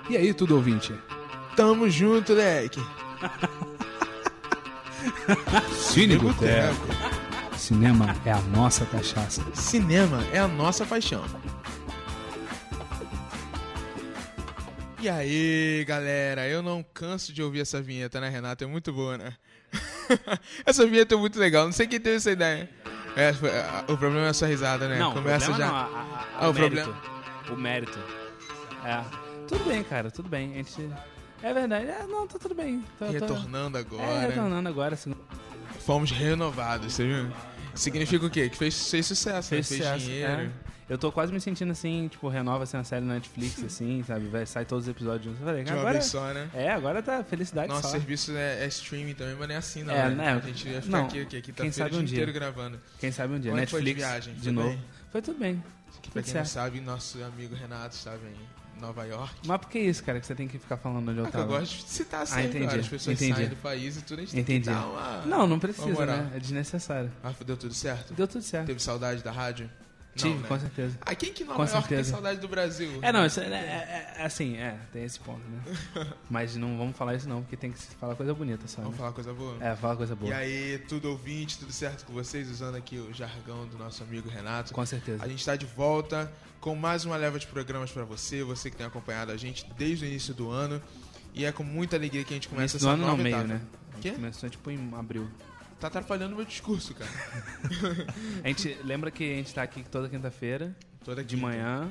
E aí, tudo ouvinte? Tamo junto, leque. Cine Boteco. Cinema é a nossa cachaça. Cinema é a nossa paixão. E aí, galera, eu não canso de ouvir essa vinheta, né, Renato? É muito boa, né? Essa vinheta é muito legal, não sei quem teve essa ideia. O problema é a sua risada, né? Não, começa o problema já. não, O mérito. O mérito. Tudo bem, cara, tudo bem. A gente... É verdade, não, tá tudo bem. Retornando agora. Retornando agora. Fomos renovados, você viu? Significa o quê? Que fez sucesso, fez dinheiro. Eu tô quase me sentindo assim, tipo, renova assim, a série na Netflix, assim, sabe? Sai todos os episódios juntos. Eu falei, de uma vez só, né? Agora tá felicidade Nosso só. serviço é streaming também, mas nem assim, não. Né? A gente ia ficar aqui tá o dia inteiro gravando. Quem sabe um dia. Como Netflix, foi de viagem? de novo. Foi tudo bem. Pra quem não sabe, nosso amigo Renato estava em Nova York. Mas por que isso, cara, que você tem que ficar falando onde eu tava? Eu gosto de citar sempre, entendi. As pessoas saem do país e tudo, a gente tem que dar uma... Não precisa, né? É desnecessário. Mas deu tudo certo? Deu tudo certo. Teve saudade da rádio? Tive, né? Com certeza. Quem que Nova York tem saudade do Brasil? Isso assim, tem esse ponto, né? Mas não vamos falar isso não, porque tem que falar coisa bonita só. Vamos falar coisa boa? Falar coisa boa. E aí, tudo ouvinte, tudo certo com vocês? Usando aqui o jargão do nosso amigo Renato. Com certeza. A gente está de volta com mais uma leva de programas para você que tem acompanhado a gente desde o início do ano. E é com muita alegria que a gente começa essa nova etapa. Meio, né? Quê? Começou tipo em abril. Tá atrapalhando o meu discurso, cara. A gente lembra que a gente tá aqui toda quinta-feira, de manhã.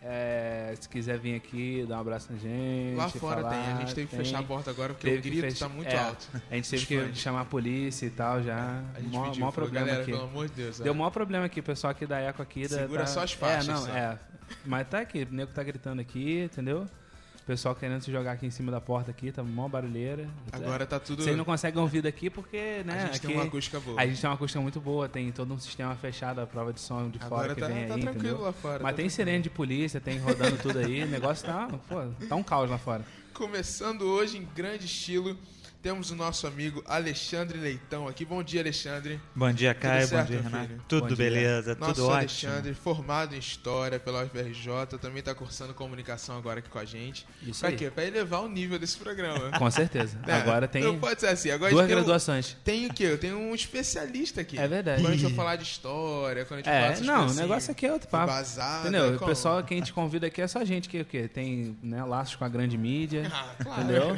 Se quiser vir aqui, dar um abraço na gente. Lá fora tem. A gente teve que fechar a porta agora porque o grito tá muito alto. A gente teve que chamar a polícia e tal já. A gente maior problema galera, aqui. pelo amor de Deus. Deu o maior problema aqui, o pessoal aqui da Eco aqui. Segura só as faixas. Mas tá aqui, o nego tá gritando aqui, entendeu? O pessoal querendo se jogar aqui em cima da porta aqui, tá mó barulheira. Agora tá tudo... Vocês não conseguem ouvir daqui porque, né? A gente aqui, tem uma acústica boa. A gente tem uma acústica muito boa, tem todo um sistema fechado, a prova de som de fora que vem aí, tranquilo entendeu? lá fora. Mas tem sirene de polícia, tem rodando tudo aí, o negócio tá um caos lá fora. Começando hoje em grande estilo, temos o nosso amigo Alexandre Leitão aqui. Bom dia, Alexandre. Bom dia, Caio. Bom dia, Renato. Tudo beleza, nosso tudo ótimo. Alexandre, formado em História pela UFRJ, também está cursando Comunicação agora aqui com a gente. Isso pra aí. quê? Pra elevar o nível desse programa. Com certeza. Agora tem não pode ser assim. Agora duas graduações. Tem o quê? Eu tenho um especialista aqui. É verdade. Quando a gente for falar de História, quando a gente for falar dessas coisas o negócio aqui é outro papo. Vazada, entendeu? O pessoal que a gente convida aqui é só gente que o quê? Tem laços com a grande mídia. Claro. Entendeu?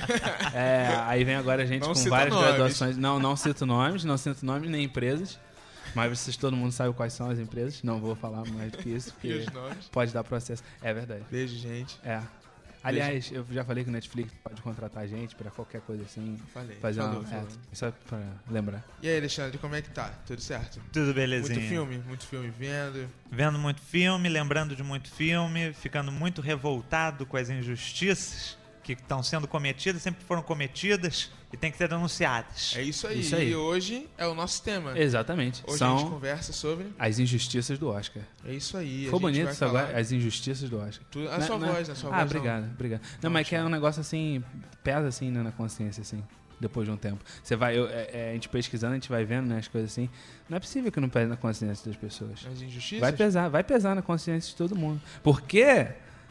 Aí vem agora a gente não com várias nomes. graduações. Não cito nomes nem empresas. Mas todo mundo sabe quais são as empresas. Não vou falar mais do que isso, porque pode dar processo. É verdade. Beijo, gente. Aliás, eu já falei que o Netflix pode contratar a gente pra qualquer coisa assim. Falou. Só pra lembrar. E aí, Alexandre, como é que tá? Tudo certo? Tudo belezinha. Muito filme vendo. Vendo muito filme, lembrando de muito filme, ficando muito revoltado com as injustiças que estão sendo cometidas, sempre foram cometidas e tem que ser denunciadas. É isso aí. E hoje é o nosso tema. Exatamente. Hoje a gente conversa sobre as injustiças do Oscar. É isso aí. Ficou bonito isso agora, as injustiças do Oscar. A sua voz. Obrigado. Não, mas que é um negócio assim, pesa assim, né, na consciência, assim, depois de um tempo. Você vai, a gente pesquisando, a gente vai vendo, né, as coisas assim. Não é possível que não pese na consciência das pessoas. As injustiças? Vai pesar na consciência de todo mundo. Porque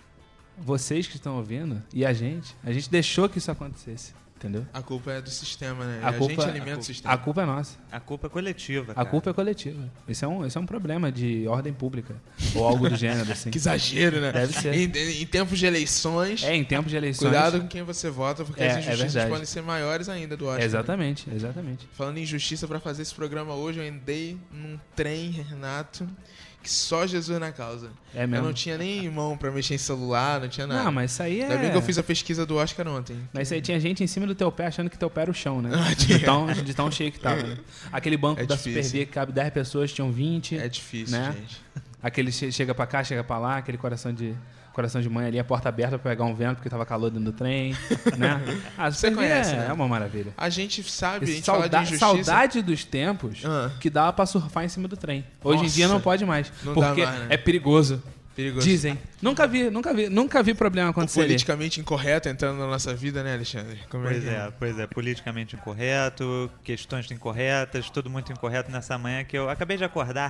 vocês que estão ouvindo e a gente deixou que isso acontecesse, entendeu? A culpa é do sistema, né? A gente alimenta o sistema. A culpa é nossa. A culpa é coletiva, cara. A culpa é coletiva. Isso é um problema de ordem pública ou algo do gênero, assim. Que exagero, né? Deve ser. Em tempos de eleições... em tempos de eleições... Cuidado com quem você vota, porque as injustiças podem ser maiores ainda do Oscar. Exatamente. Falando em injustiça, pra fazer esse programa hoje, eu andei num trem, Renato... que só Jesus na causa. É mesmo? Eu não tinha nem mão pra mexer em celular, não tinha nada. Não, mas isso aí Ainda bem que eu fiz a pesquisa do Oscar ontem. Mas isso aí tinha gente em cima do teu pé achando que teu pé era o chão, né? De tão cheio que tava. Né? Aquele banco da Supervia que cabe 10 pessoas, tinham 20. É difícil, né? gente. Aquele chega pra cá, chega pra lá, aquele coração de mãe ali, a porta aberta pra pegar um vento porque tava calor dentro do trem, né? Você conhece, né? É uma maravilha. A gente sabe, a gente fala de injustiça. Saudade dos tempos que dava pra surfar em cima do trem. Hoje em dia não pode mais, porque mais, né? é perigoso. Dizem. Nunca vi problema acontecer. Politicamente incorreto entrando na nossa vida, né, Alexandre? Pois é, politicamente incorreto, questões incorretas, tudo muito incorreto nessa manhã que eu acabei de acordar.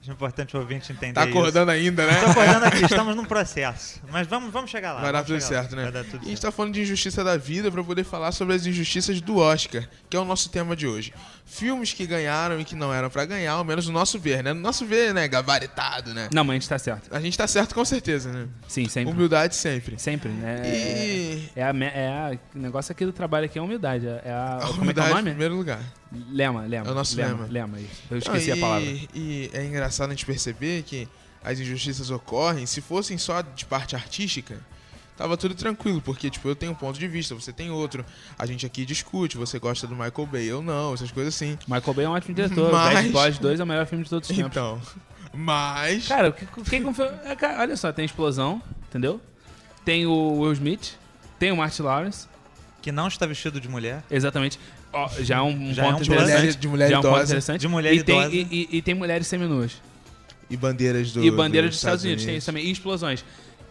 Acho importante o ouvinte entender Tá acordando ainda, né? isso. Tô acordando aqui, estamos num processo. Mas vamos chegar lá. Vai dar tudo vamos chegar lá. certo, né? Vai dar tudo E a gente certo. tá falando de injustiça da vida pra poder falar sobre as injustiças do Oscar, que é o nosso tema de hoje. Filmes que ganharam e que não eram pra ganhar, ao menos no nosso ver, né? No nosso ver, né? Gabaritado, né? Não, mas a gente tá certo. A gente tá certo com certeza, né? Sim, sempre. Humildade sempre. Sempre, né? E O negócio aqui do trabalho aqui é a humildade. a Como é que é o humildade em nome? primeiro lugar. Lema. É o nosso lema. Lema, isso. Eu esqueci a palavra. E é engraçado a gente perceber que as injustiças ocorrem, se fossem só de parte artística, tava tudo tranquilo, porque, tipo, eu tenho um ponto de vista, você tem outro, a gente aqui discute, você gosta do Michael Bay, eu não, essas coisas assim. Michael Bay é um ótimo diretor. Mas- Bad Boys 2 é o melhor filme de todos os tempos. Então, mas... Cara, quem confiou... Cara, olha só, tem Explosão, entendeu? Tem o Will Smith, tem o Martin Lawrence, Que não está vestido de mulher. exatamente. Ó, já é um Já é ponto um interessante. de mulher já é um ponto idosa interessante. De mulher e tem, idosa. e tem mulheres seminuas. e bandeiras do E bandeiras dos Estados Unidos, tem isso também. E explosões.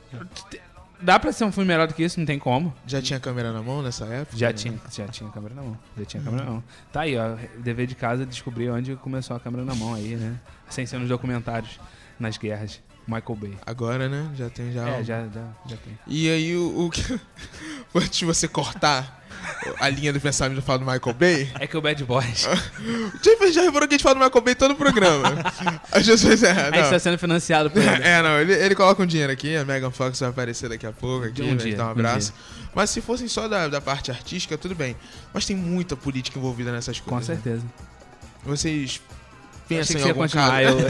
Dá pra ser um filme melhor do que isso? Não tem como. Já tinha câmera na mão nessa época? Já né? tinha câmera na mão. Já tinha câmera na mão. Tá aí, ó. Dever de casa descobrir onde começou a câmera na mão aí, né? Sem ser nos documentários, nas guerras. Michael Bay. Agora, né? Já tem já. Já tem. E aí o que. Antes de você cortar a linha do pensamento e falar do Michael Bay. É que o Bad Boys. Já reparou que a gente fala do Michael Bay todo o programa. Às vezes A gente tá sendo financiado por ele. não, ele coloca um dinheiro aqui, a Megan Fox vai aparecer daqui a pouco aqui, Um vai dia, dar um um abraço. Mas se fossem só da parte artística, tudo bem. Mas tem muita política envolvida nessas Com coisas. né? certeza. Vocês Achei pensam que em você ia algum continuar.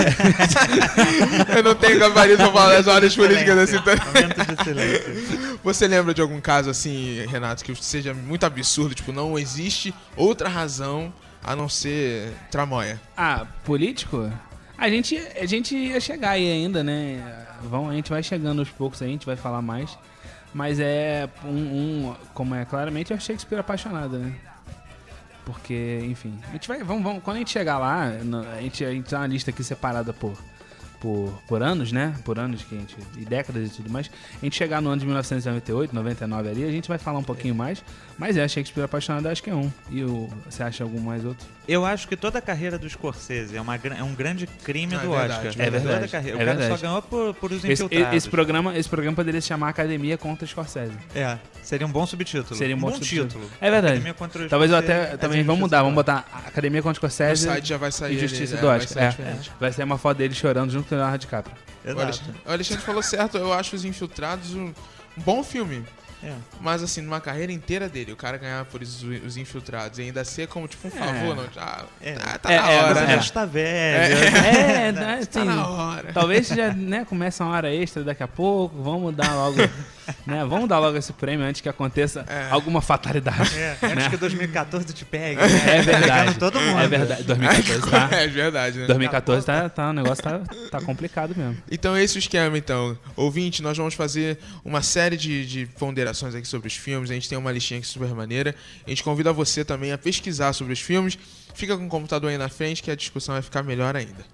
caso? Eu não tenho gabarito pra falar das ordens políticas assim. Momento de silêncio. Você lembra de algum caso assim, Renato, que seja muito absurdo? Tipo, não existe outra razão a não ser tramóia. Político? A gente ia chegar aí ainda, né? A gente vai chegando aos poucos aí, a gente vai falar mais. Mas é como é claramente, é o Shakespeare apaixonado, né? Porque, enfim, a gente vai, vamos, quando a gente chegar lá, a gente tem uma lista aqui separada por anos, né? Por anos e décadas e tudo mais. A gente chegar no ano de 1998, 99 ali, a gente vai falar um pouquinho mais. Mas Shakespeare apaixonado, acho que é um. E você acha algum mais outro? Eu acho que toda a carreira do Scorsese é um grande crime do verdade, Oscar. é verdade, Toda a carreira. é O cara verdade. só ganhou por os Esse infiltrados. programa poderia se chamar Academia contra Scorsese. Seria um bom subtítulo. Seria um bom título. título. É verdade. Academia contra os Talvez eu Scorsese, até as também vamos injustiças mudar, do vamos botar Academia contra No Scorsese site já vai sair. e Justiça ele, do vai Oscar. sair É. diferente. Vai ser uma foto dele chorando junto com o Leonardo DiCaprio. Exato. O Alexandre falou certo, eu acho Os Infiltrados um bom filme. É. Mas assim, numa carreira inteira dele, o cara ganhar por Os Infiltrados e ainda ser como tipo um favor, não. Tá na hora, Você né? já está velho. Né, Tá assim, na hora. talvez já, né, comece uma hora extra daqui a pouco, vamos dar logo, né, vamos dar logo esse prêmio antes que aconteça alguma fatalidade. Antes que 2014 te pegue. É verdade. Pegando todo mundo. É verdade. 2014 tá. É verdade, né? 2014 o negócio tá complicado mesmo. Então esse é o esquema, então. Ouvinte, nós vamos fazer uma série de ponderações aqui sobre os filmes. A gente tem uma listinha aqui super maneira. A gente convida você também a pesquisar sobre os filmes. Fica com o computador aí na frente que a discussão vai ficar melhor ainda.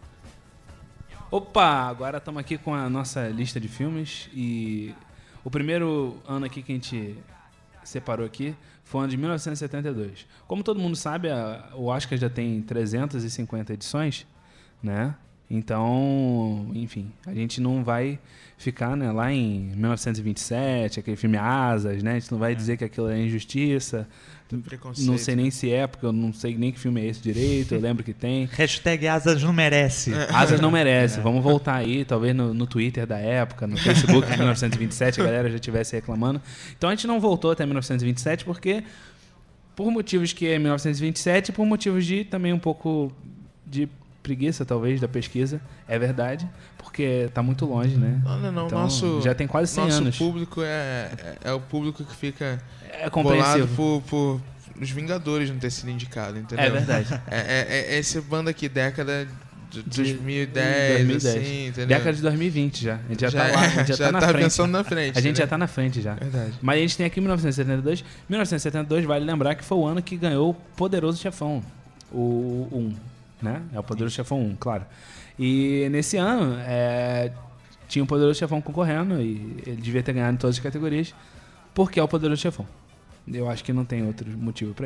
Opa, agora estamos aqui com a nossa lista de filmes e o primeiro ano aqui que a gente separou aqui foi o ano de 1972. Como todo mundo sabe, o Oscar já tem 350 edições, né? Então, enfim, a gente não vai ficar, né, lá em 1927, aquele filme Asas, né? A gente não vai dizer que aquilo é injustiça. Preconceito. Não sei nem se é, porque eu não sei nem que filme é esse direito, eu lembro que tem. Hashtag Asas não merece. Asas não merece. Vamos voltar aí, talvez no Twitter da época, no Facebook de 1927, a galera já estivesse reclamando. Então a gente não voltou até 1927 porque, por motivos que é 1927, por motivos de também um pouco de preguiça, talvez, da pesquisa. É verdade, porque tá muito longe, né? Não. Então, Nosso, já tem quase 100 nosso anos. público é o público que fica É bolado compreensível. por os Vingadores não ter sido indicado, entendeu? É verdade. É essa banda aqui, década de De 2010, assim, entendeu? Década de 2020 já. A gente já tá lá, a gente já tá na tá frente. pensando na frente. A gente já entendeu? tá na frente já. Verdade. Mas a gente tem aqui 1972. 1972, vale lembrar que foi o ano que ganhou o Poderoso Chefão. O 1, né? É o Poderoso Chefão 1, claro. E nesse ano, tinha o Poderoso Chefão concorrendo e ele devia ter ganhado em todas as categorias, porque é o Poderoso Chefão. Eu acho que não tem outro motivo pra isso.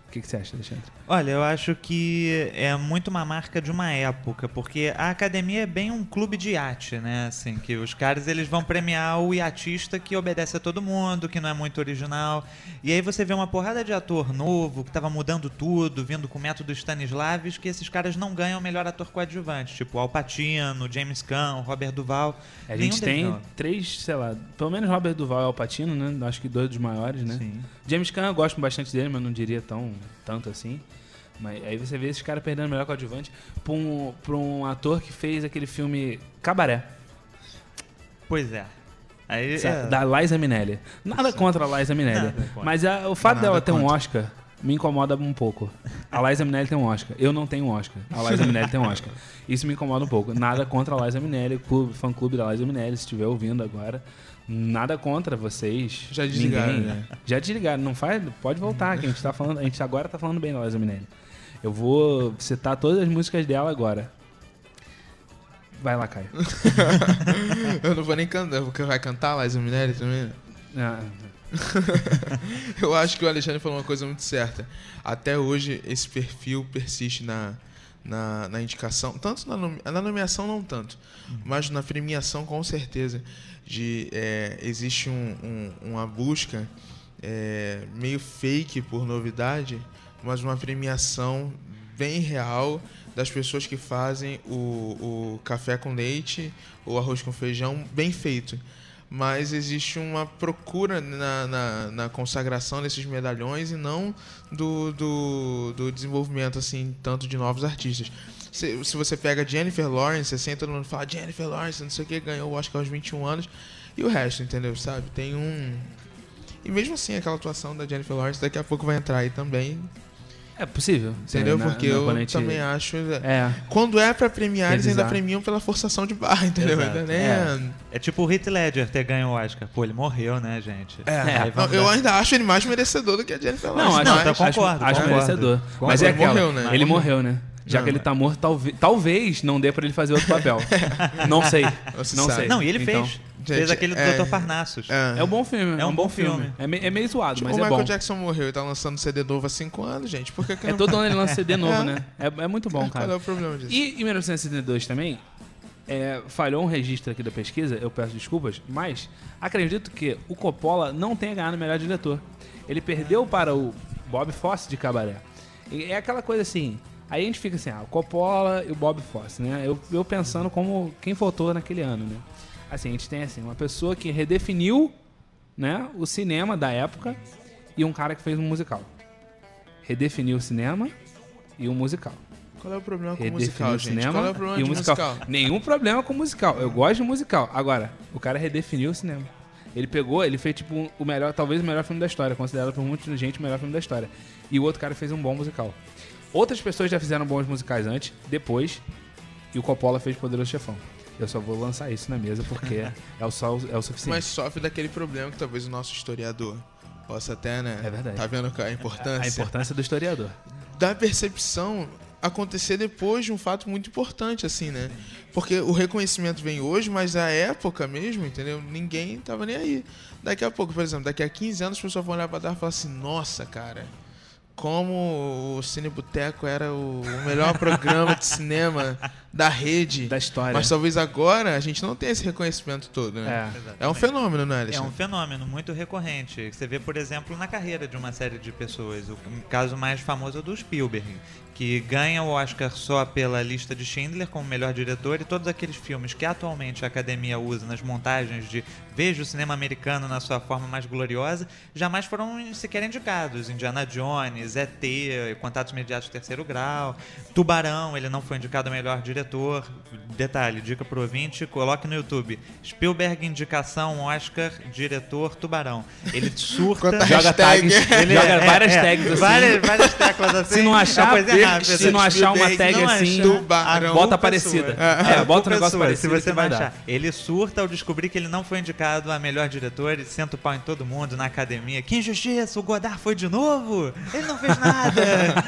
O que você acha, Alexandre? Olha, eu acho que é muito uma marca de uma época, porque a academia é bem um clube de iate, né? Assim, que os caras eles vão premiar o iatista que obedece a todo mundo, que não é muito original. E aí você vê uma porrada de ator novo, que tava mudando tudo, vindo com o método Stanislavski, que esses caras não ganham o melhor ator coadjuvante. Tipo Al Pacino, James Caan, Robert Duvall. A gente tem 3, sei lá, pelo menos Robert Duvall e Al Pacino, né? Acho que 2 dos maiores, né? Sim. James Caan eu gosto bastante dele, mas não diria tanto assim. Mas aí você vê esses caras perdendo o melhor coadjuvante pra um ator que fez aquele filme Cabaré, Pois é. Aí, da Liza Minnelli. Nada contra a Liza Minnelli, Nada contra. mas o fato Nada dela ter um contra. Oscar me incomoda um pouco. A Liza Minnelli tem um Oscar. Eu não tenho um Oscar. A Liza Minnelli tem um Oscar. Isso me incomoda um pouco. Nada contra a Liza Minnelli, fã-clube da Liza Minnelli, se estiver ouvindo agora. Nada contra vocês. Já desligaram, ninguém, né? Já desligaram. Não faz, pode voltar, que a gente tá falando. A gente agora tá falando bem da Liza Minnelli. Eu vou citar todas as músicas dela agora. Vai lá, Caio. Eu não vou nem cantar, porque vai cantar Liza Minnelli também. Ah, Eu acho que o Alexandre falou uma coisa muito certa. Até hoje, esse perfil persiste na indicação. Tanto na nomeação, não tanto. Mas na premiação, com certeza. Existe uma busca meio fake por novidade, mas uma premiação bem real das pessoas que fazem o café com leite, o arroz com feijão bem feito. Mas existe uma procura na consagração desses medalhões e não do desenvolvimento assim, tanto de novos artistas. Se você pega Jennifer Lawrence, assim, todo mundo fala Jennifer Lawrence, não sei o que, ganhou o Oscar aos 21 anos, e o resto, entendeu? Sabe? E mesmo assim, aquela atuação da Jennifer Lawrence daqui a pouco vai entrar aí também, é possível. entendeu? Porque eu quando a gente- também acho... É. Quando é pra premiar, eles ainda Revisar. premiam pela forçação de barra, entendeu? Exato. Ainda nem... É tipo o Heath Ledger ter ganho o Oscar. Pô, ele morreu, né, gente? Não, Aí vamos eu dar- ainda acho ele mais merecedor do que a Jennifer Lawrence. Não, Não, acho, então acho, concordo, acho concordo. merecedor. Concordo. Mas é Ele aquela, morreu, né? Ele morreu, né? Já Não, que ele tá morto, talvez não dê pra ele fazer outro papel. Não sei. Não se Não sabe. sei. Não, e ele Então, fez. Fez aquele do Dr. Parnassus. É um bom filme. É um bom filme. É meio zoado, Tipo, mas o é Michael bom. Jackson morreu e tá lançando CD novo há 5 anos, gente. Por que É não... todo ano ele lança CD novo, É. né? É muito bom, Qual é cara. o problema disso? E em 1972 também, falhou um registro aqui da pesquisa, eu peço desculpas, mas acredito que o Coppola não tenha ganhado o melhor diretor. Ele perdeu para o Bob Fosse de Cabaré. E é aquela coisa assim, aí a gente fica assim, o Coppola e o Bob Fosse, né? Eu pensando como quem votou naquele ano, né? Assim, a gente tem assim, uma pessoa que redefiniu, né, o cinema da época e um cara que fez um musical. Redefiniu o cinema e um musical. Qual é o problema com o Redefiniu musical, o gente? cinema Qual é o problema e de o musical. Nenhum problema com o musical. Eu gosto de musical. Agora, o cara redefiniu o cinema. Ele fez tipo o melhor, talvez o melhor filme da história, considerado por muita gente o melhor filme da história. E o outro cara fez um bom musical. Outras pessoas já fizeram bons musicais antes, depois, e o Coppola fez Poderoso Chefão. Eu só vou lançar isso na mesa porque é o suficiente. Mas sofre daquele problema que talvez o nosso historiador possa até, né? É verdade. Tá vendo a importância? A importância do historiador. Da percepção acontecer depois de um fato muito importante, assim, né? Porque o reconhecimento vem hoje, mas a época mesmo, entendeu? Ninguém tava nem aí. Daqui a pouco, por exemplo, daqui a 15 anos as pessoas vão olhar pra trás e falar assim, nossa, cara, como o Cine Boteco era o melhor programa de cinema da rede. Da história. Mas talvez agora a gente não tenha esse reconhecimento todo, né? É um fenômeno, né, É Alexandre? um fenômeno muito recorrente. Você vê, por exemplo, na carreira de uma série de pessoas. O caso mais famoso é o do Spielberg, que ganha o Oscar só pela Lista de Schindler como melhor diretor, e todos aqueles filmes que atualmente a academia usa nas montagens de veja o cinema americano na sua forma mais gloriosa, jamais foram sequer indicados. Indiana Jones, ET, Contatos Imediatos de Terceiro Grau, Tubarão, ele não foi indicado a melhor diretor. Detalhe, dica pro ouvinte, coloque no YouTube Spielberg indicação Oscar diretor Tubarão. Ele surta, Quanta Joga hashtag. tags, joga várias tags assim. várias teclas assim. Se não achar, uma coisa rápida. se não achar uma tag Não assim, achar, Tubarão. a bota culpa é parecida. sua. Bota um A culpa negócio é sua, parecido se você que vai não dar. achar. Ele surta ao descobrir que ele não foi indicado a melhor diretor e senta o pau em todo mundo na academia. Que injustiça, o Godard foi de novo? Ele não fez nada.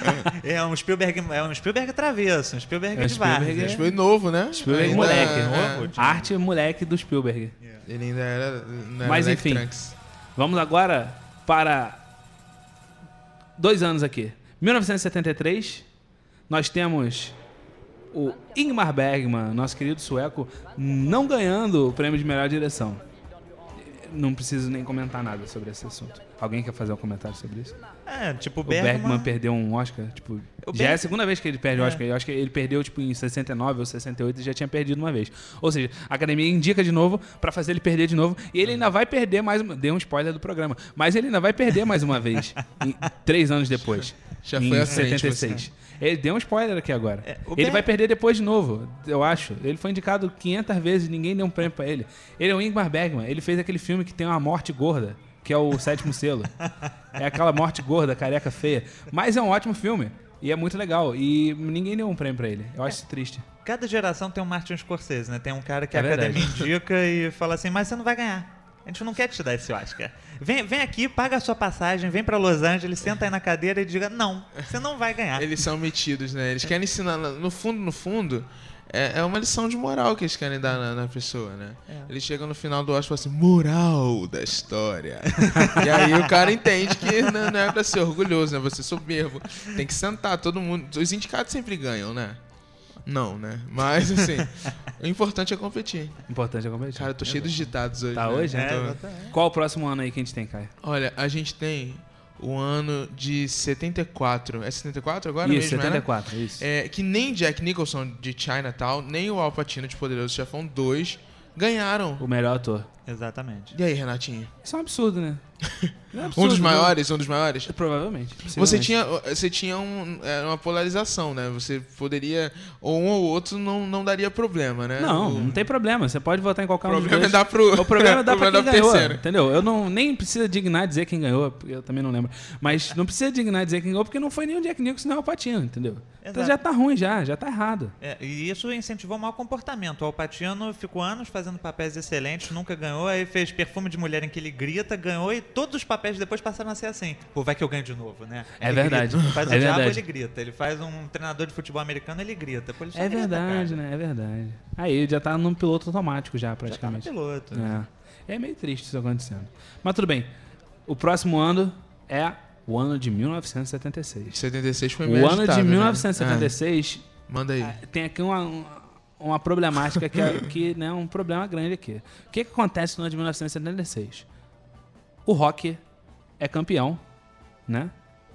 é um Spielberg travesso, um Spielberg É um de várzea. Spielberg Acho que foi novo, né? Spielberg Ainda- moleque. novo. Arte moleque do Spielberg. Ele ainda era... não era Mas, Leque enfim. Trunks. Vamos agora para 2 anos aqui. 1973, nós temos o Ingmar Bergman, nosso querido sueco, não ganhando o prêmio de melhor direção. Não preciso nem comentar nada sobre esse assunto. Alguém quer fazer um comentário sobre isso? Tipo, O Bergman perdeu um Oscar, tipo... Já é a segunda vez que ele perde o Oscar. Eu acho que ele perdeu, tipo, em 69 ou 68 e já tinha perdido uma vez. Ou seja, a academia indica de novo pra fazer ele perder de novo. E ele ainda vai perder mais uma... Dei um spoiler do programa. Mas ele ainda vai perder mais uma vez. 3 anos depois. Já em foi à frente, 76. Ele deu um spoiler aqui agora. o Ele vai perder depois de novo, eu acho. Ele foi indicado 500 vezes e ninguém deu um prêmio pra ele. Ele é o Ingmar Bergman. Ele fez aquele filme que tem uma morte gorda, que é o Sétimo Selo. É aquela morte gorda, careca feia. Mas é um ótimo filme. E é muito legal. E ninguém deu um prêmio pra ele. Eu acho isso triste. Cada geração tem um Martin Scorsese, né? Tem um cara que a verdade. academia indica e fala assim, mas você não vai ganhar. A gente não quer te dar esse Oscar. Vem aqui, paga a sua passagem, vem pra Los Angeles, senta aí na cadeira e diga, não, você não vai ganhar. Eles são metidos, né? Eles querem ensinar, no fundo, é uma lição de moral que eles querem dar na pessoa, né? Eles chegam no final do Oscar e falam assim, moral da história. E aí o cara entende que não é pra ser orgulhoso, né? Você soberbo. Tem que sentar, todo mundo... Os indicados sempre ganham, né? Não, né? Mas, assim, o importante é competir. Importante é competir. Cara, eu tô cheio dos ditados hoje. Tá né? hoje? Exatamente. Qual o próximo ano aí que a gente tem, Caio? Olha, a gente tem o ano de 74. É 74 agora Isso, mesmo, 74, isso. Que nem Jack Nicholson de Chinatown, nem o Al Pacino de Poderoso Chefão 2 ganharam. O melhor ator. Exatamente. E aí, Renatinho? Isso é um absurdo, né? É absurdo, Um dos né? maiores? Provavelmente. Você possivelmente. tinha uma polarização, né? Você poderia... Ou um ou outro não daria problema, né? Não tem problema. Você pode votar em qualquer um dos dois. O problema é dar pra quem ganhou, terceiro. entendeu? Eu nem precisa dignar dizer quem ganhou, eu também não lembro. Mas não precisa dignar dizer quem ganhou, porque não foi nem o Jack Nicholson nem o Al Pacino, entendeu? Então Exato. já tá ruim, já tá errado. E isso incentivou o mau comportamento. O Al Pacino ficou anos fazendo papéis excelentes, nunca ganhou, aí fez Perfume de Mulher em que ele grita, ganhou e todos os papéis depois passaram a ser assim. Pô, vai que eu ganho de novo, né? É Ele verdade. grita. Faz o É diabo, verdade. ele grita. Ele faz um treinador de futebol americano, ele grita. Pô, ele só É grita, verdade, cara. né? É verdade. Aí já tá num piloto automático já, Já tá no praticamente. piloto. É meio triste isso acontecendo. Mas tudo bem. O próximo ano é o ano de 1976. 76 foi meio O ano agitado, de né? 1976 Manda aí. tem aqui uma problemática que né, um problema grande aqui. O que acontece no ano de 1976? O Rock é campeão, né?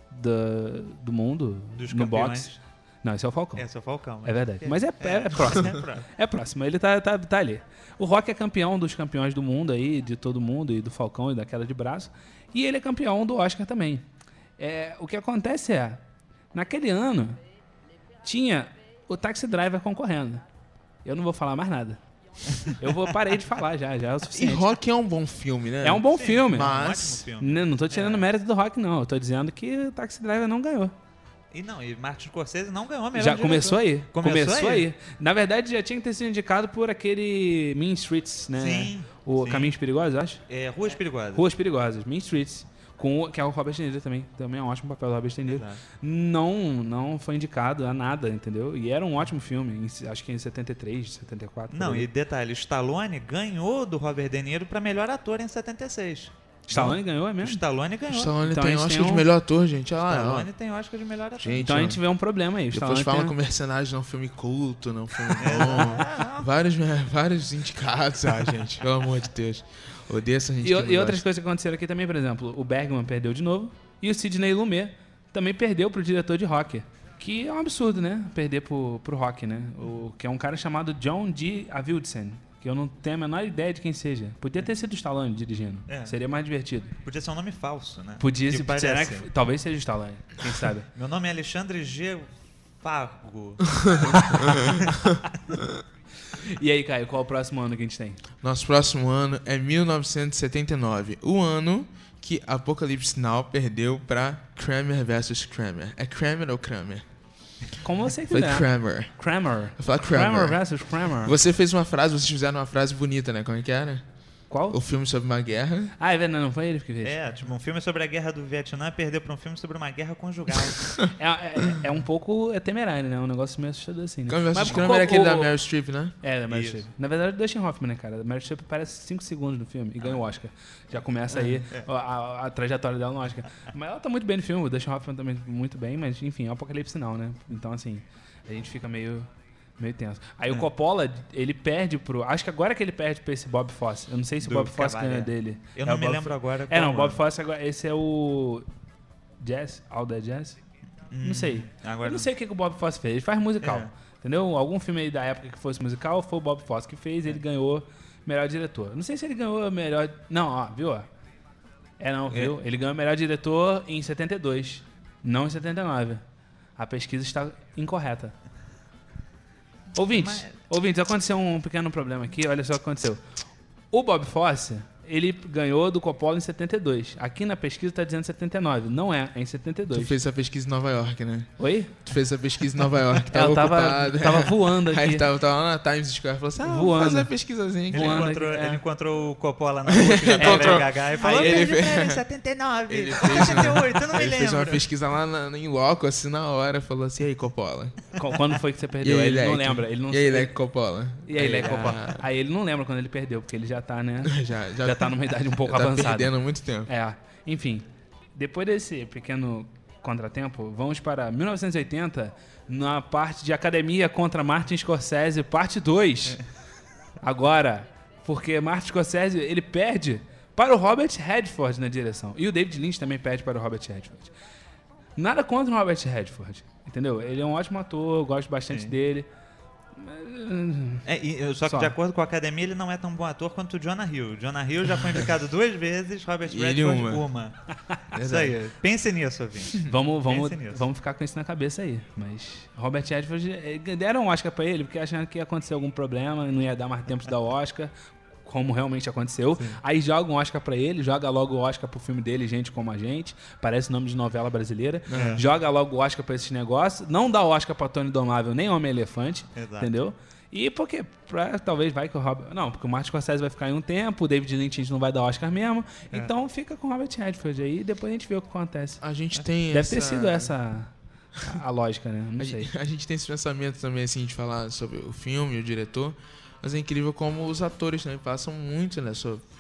Do mundo Dos no campeões. boxe. Não, esse é o Falcão. Esse é o Falcão. É verdade. Mas é próximo. É próximo. Ele tá ali. O Rock é campeão dos campeões do mundo aí, de todo mundo, e do Falcão e da queda de braço. E ele é campeão do Oscar também. O que acontece naquele ano, tinha o Taxi Driver concorrendo. Eu não vou falar mais nada. Parei de falar já é o E suficiente. Rock é um bom filme, né? É um bom filme. Mas... Não tô tirando mérito do Rock, não. Eu tô dizendo que o Taxi Driver não ganhou. E Martin Scorsese não ganhou a melhor Já diretor. começou aí. Começou aí? Na verdade, já tinha que ter sido indicado por aquele Mean Streets, né? Sim, O sim. Caminhos Perigosos, acho. Ruas Perigosas. Ruas Perigosas, Mean Streets. Que é o Robert De Niro também. Também é um ótimo papel do Robert De Niro. Exato. Não foi indicado a nada, entendeu? E era um ótimo filme. Acho que em 73, 74. Não, por aí. e detalhe, Stallone ganhou do Robert De Niro pra melhor ator em 76. Stallone ganhou, é mesmo? Stallone ganhou. Stallone Então tem a gente Oscar tem de um- melhor ator, gente. Olha lá, Stallone tem Oscar de melhor ator. Gente, Então a gente vê um problema aí. O Depois Stallone falam tem- que o Mercenários não é um filme culto, não é um filme bom. vários indicados, gente. Pelo amor de Deus. Odeio essa gente. E que não outras gosta. coisas que aconteceram aqui também, por exemplo, o Bergman perdeu de novo e o Sidney Lumet também perdeu pro diretor de Rock. Que é um absurdo, né? Perder pro Rock, né? Que é um cara chamado John D. Avildsen, que eu não tenho a menor ideia de quem seja. Podia ter sido o Stallone dirigindo. Seria mais divertido. Podia ser um nome falso, né? Podia Que ser. parece. Será que talvez seja o Stallone? Quem sabe? Meu nome é Alexandre G. Fargo. E aí, Caio, qual é o próximo ano que a gente tem? Nosso próximo ano é 1979. O ano que Apocalypse Now perdeu pra Kramer vs. Kramer. É Kramer ou Kramer? Como você Foi quiser. Kramer. Kramer. Eu falo Kramer Kramer. versus Kramer. Você fez uma frase, vocês fizeram uma frase bonita, né? Como é que era? Qual? O filme sobre uma guerra. Ah, é verdade, não foi ele que fez. Tipo, um filme sobre a guerra do Vietnã perdeu pra um filme sobre uma guerra conjugal. É um pouco temerário, né? Um negócio meio assustador assim, né? Mas o era aquele da Meryl Streep, né? É, da Meryl Streep. Na verdade, o Dustin Hoffman, né, cara? A Meryl Streep aparece 5 segundos no filme e ganha o Oscar. Já começa aí a trajetória dela no Oscar. Mas ela tá muito bem no filme, o Dustin Hoffman também muito bem, mas enfim, é um apocalipse não, né? Então, assim, a gente fica meio tenso. Aí o Coppola, ele perde pro... Acho que agora que ele perde pra esse Bob Fosse. Eu não sei se o Bob Fosse ganha dele. Eu não me lembro agora. Não, o Bob Fosse agora... Esse é o... Jazz? All That Jazz? Não sei. Eu não sei o que o Bob Fosse fez. Ele faz musical. Entendeu? Algum filme aí da época que fosse musical, foi o Bob Fosse que fez, ele ganhou melhor diretor. Não sei se ele ganhou melhor... Não, ó, viu? Viu? Ele ganhou melhor diretor em 72, não em 79. A pesquisa está incorreta. Ouvintes, aconteceu um pequeno problema aqui, olha só o que aconteceu. O Bob Fosse, ele ganhou do Coppola em 72. Aqui na pesquisa está dizendo 79. Não é em 72. Tu fez essa pesquisa em Nova York, né? Oi? Tu fez essa pesquisa em Nova York, tava voando aqui. Aí tava lá na Times Square, falou assim, voando. Faz uma pesquisazinha aqui. Ele encontrou o Coppola na rua, que já tava gaga, e falou, aí ele fez... 79, ele 78, eu não me lembro. Ele fez uma pesquisa lá em loco, assim, na hora, falou assim, e aí, Coppola? Quando foi que você perdeu? Ele não lembra. Ele não... E aí, Leque Coppola? E aí, Leque Coppola? Aí ele não lembra quando ele perdeu, porque ele já tá, né? Já tá numa idade um pouco avançada. Tá perdendo há muito tempo. Enfim. Depois desse pequeno contratempo, vamos para 1980, na parte de Academia contra Martin Scorsese, parte 2. Agora, porque Martin Scorsese, ele perde para o Robert Redford na direção. E o David Lynch também perde para o Robert Redford. Nada contra o Robert Redford, entendeu? Ele é um ótimo ator, eu gosto bastante dele. Só que de acordo com a Academia, ele não é tão bom ator quanto o Jonah Hill. Jonah Hill já foi indicado 2 vezes, Robert Redford uma. Isso aí. Pense nisso, ouvinte. Vamos ficar com isso na cabeça aí. Mas Robert Redford, deram um Oscar pra ele, porque achando que ia acontecer algum problema, não ia dar mais tempo de dar o Oscar, como realmente aconteceu. Sim. Aí joga um Oscar pra ele, joga logo o Oscar pro filme dele, Gente Como a Gente, parece nome de novela brasileira. Joga logo o Oscar pra esses negócios, não dá o Oscar pra Tony Domável nem Homem-Elefante, entendeu? E porque talvez vai que o Robert... Não, porque o Martin Scorsese vai ficar em um tempo, o David Lynch a gente não vai dar Oscar mesmo, então fica com o Robert Redford aí e depois a gente vê o que acontece. A gente tem Deve ter sido essa a lógica, né? Não sei. A gente tem esse pensamento também, assim, de falar sobre o filme, o diretor. Mas é incrível como os atores também passam muito, né?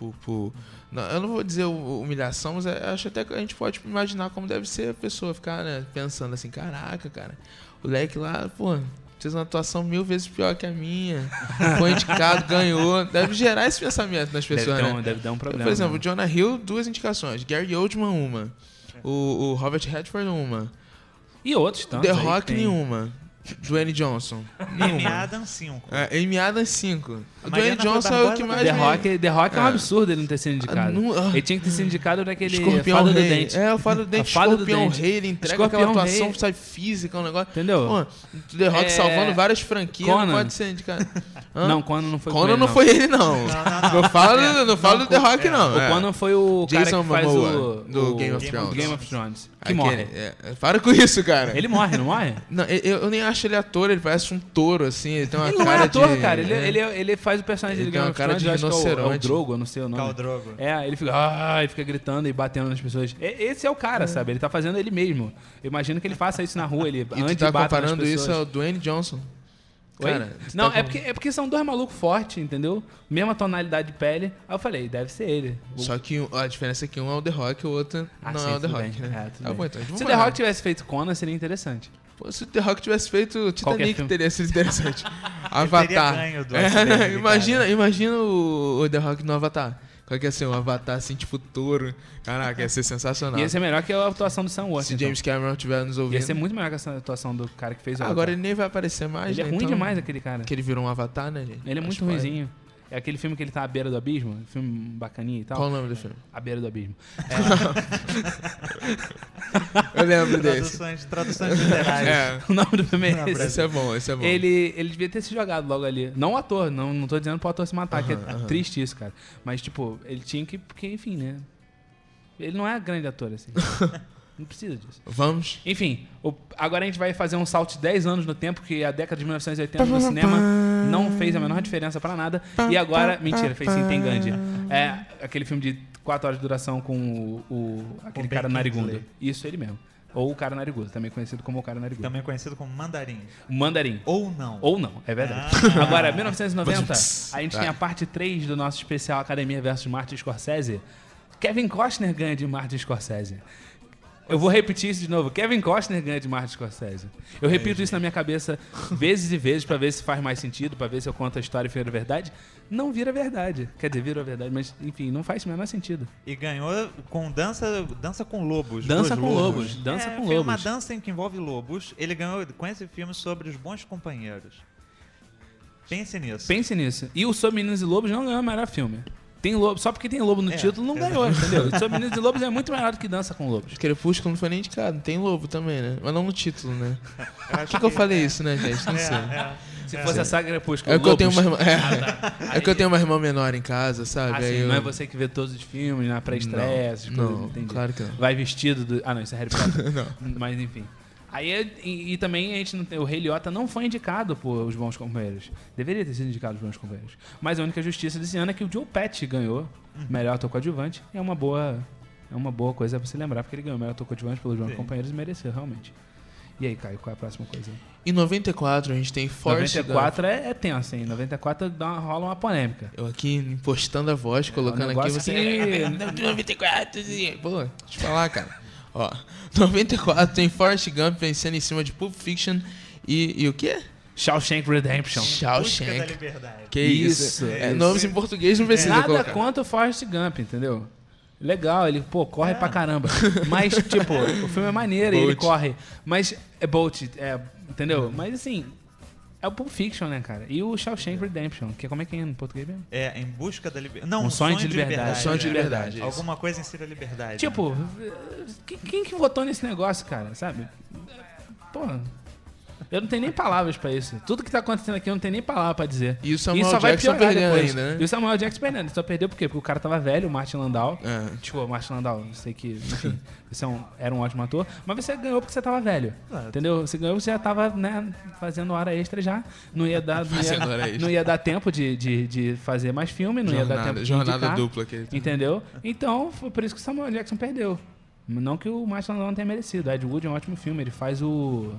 Eu não vou dizer humilhação, mas acho até que a gente pode imaginar como deve ser a pessoa ficar, né, pensando assim, caraca, cara, o Leque lá, pô, fez uma atuação 1000 vezes pior que a minha, foi indicado, ganhou. Deve gerar esse pensamento nas pessoas, deve dar um problema. Por exemplo, o Jonah Hill, 2 indicações. Gary Oldman, uma. O Robert Redford, uma. E outros tantos. The Rock, nenhuma. Dwayne Johnson. Amy Adams 5. Amy Adams 5. O Dwayne Johnson é o que mais... The Rock é um absurdo ele não ter sido indicado. Ele tinha que ter sido indicado daquele Escorpião Fada Rei. do Dente. O Fada do Dente, Escorpião Rei. Ele entrega aquela atuação, sabe, física, um negócio. Entendeu? Pô, The Rock salvando várias franquias, Conan. não pode ser indicado. Não, Conan não foi Conan não foi ele, não. Não falo do The Rock, não. O Conan foi o cara Jason que faz Momoa, do Game of Thrones. Game of Thrones. Que Aquele, morre. Para com isso, cara. Ele morre, não morre? Não, eu nem acho ele ator, ele parece um touro, assim. Ele tem uma ele cara não é ator, de... cara. Ele faz o personagem de Game of Thrones, eu acho que é o Drogo, eu não sei o nome. Khal Drogo. Ele fica gritando e batendo nas pessoas. Esse é o cara, sabe? Ele tá fazendo ele mesmo. Eu imagino que ele faça isso na rua, ele E tu tá comparando isso ao Dwayne Johnson. Cara, não, tá porque são dois malucos fortes, entendeu? Mesma tonalidade de pele. Aí eu falei, deve ser ele. Só que a diferença é que um é o The Rock e o outro não é o The Rock. Né? Bom, então, se o The Rock tivesse feito Conan, seria interessante. Pô, se o The Rock tivesse feito Titanic, teria sido interessante. Avatar. Imagina o The Rock no Avatar. Qual que ia ser um Avatar assim, tipo touro? Caraca, ia ser sensacional. Ia ser melhor que a atuação do Sam Worthington. Se James Cameron estiver nos ouvindo. Ia ser muito melhor que essa atuação do cara que fez o Agora ele nem vai aparecer mais, ele é ruim demais, aquele cara. Que ele virou um Avatar, né, gente? Ele é muito ruinzinho. É aquele filme que ele tá à beira do abismo, filme bacaninha e tal. Qual o nome do filme? À beira do abismo. Eu lembro desse. Traduções literárias. O nome do filme é esse. Esse é bom. Ele devia ter se jogado logo ali. Não o ator, não tô dizendo pro ator se matar, que é triste isso, cara. Mas, tipo, ele tinha que... Porque, enfim, né? Ele não é grande ator, assim. Não precisa disso. Vamos. Enfim, agora a gente vai fazer um salto de 10 anos no tempo, que a década de 1980 no cinema não fez a menor diferença pra nada. E agora... Mentira, fez sim, tem Gandhi. É aquele filme de 4 horas de duração com aquele cara narigudo. Isso, ele mesmo. Ou o cara narigudo, também conhecido como o cara narigudo. Também conhecido como Mandarim. O Mandarim. Ou não. Ou não, é verdade. Agora, 1990, a gente tem a parte 3 do nosso especial Academia versus Martin Scorsese. Kevin Costner ganha de Martin Scorsese. Eu vou repetir isso de novo. Kevin Costner ganha de Martin Scorsese. Eu repito isso na minha cabeça vezes e vezes pra ver se faz mais sentido, pra ver se eu conto a história e vira verdade. Não vira verdade. Quer dizer, vira verdade, mas enfim, não faz o menor sentido. E ganhou com Dança com Lobos. Dança com Lobos. Dança com Lobos. Uma dança que envolve lobos. Ele ganhou com esse filme sobre os bons companheiros. Pense nisso. Pense nisso. E o Sobre Meninos e Lobos não ganhou o melhor filme. Tem lobo, só porque tem lobo no título não ganhou, entendeu? Sobre Meninos e Lobos é muito melhor do que Dança com Lobos. Crepúsculo não foi nem indicado, tem lobo também, né? Mas não no título, né? Por que eu falei isso, né, gente? Não sei. Se fosse a saga Crepúsculo, É que eu tenho uma irmã, Aí- que eu tenho uma irmã menor em casa, sabe? Assim, Aí eu... não é você que vê todos os filmes na pré-estreia, essas coisas, Não, entendi. claro que não. Vai vestido do... Ah, não, isso é Harry Potter. Não. Mas enfim. Aí, e também a gente não tem, o Rei Liotta não foi indicado por Os Bons Companheiros. Deveria ter sido indicado Os Bons Companheiros. Mas a única justiça desse ano é que o Joe Pesci ganhou melhor ator coadjuvante. É uma boa coisa pra você lembrar, porque ele ganhou melhor ator coadjuvante pelos Bons Companheiros e mereceu, realmente. E aí, Caio, qual é a próxima coisa? Em 94 a gente tem Forrest 94 é tenso, hein? Em 94 rola uma polêmica. Eu aqui impostando a voz, colocando aqui negócio você... que- 94... Pô, deixa eu falar, cara. Ó, 94 tem Forrest Gump vencendo em cima de Pulp Fiction e o quê? Shawshank Redemption. Busca da Shawshank. Liberdade. Que Isso, isso? isso. Nomes em português não precisa Nada colocar. contra o Forrest Gump, entendeu? Legal, ele, corre pra caramba. Mas, tipo, o filme é maneiro, ele Bolt. corre. Mas, entendeu? Mas, assim, é o Pulp Fiction, né, cara? E o Shawshank Redemption, que como é que é no português mesmo? É, em busca da liberdade. Não, Um sonho de liberdade. Um sonho de liberdade. É. Alguma coisa em si da liberdade. Tipo, quem que votou nesse negócio, cara, sabe? Porra, eu não tenho nem palavras pra isso. Tudo que tá acontecendo aqui eu não tenho nem palavra pra dizer. E o Samuel só vai Jackson piorar perdendo depois. ainda, né? E o Samuel Jackson perdendo. Ele só perdeu por quê? Porque o cara tava velho, o Martin Landau. É. Tipo, o Martin Landau, eu sei que, enfim, você era um ótimo ator, mas você ganhou porque você tava velho. Exato. Entendeu? Você ganhou porque você já tava, né, fazendo hora extra já. Não ia dar, Fazendo hora extra. não ia dar tempo de fazer mais filme, não ia dar tempo de Jornada indicar, dupla. Que ele tem. entendeu? Então, foi por isso que o Samuel Jackson perdeu. Não que o Martin Landau não tenha merecido. Ed Wood é um ótimo filme, ele faz o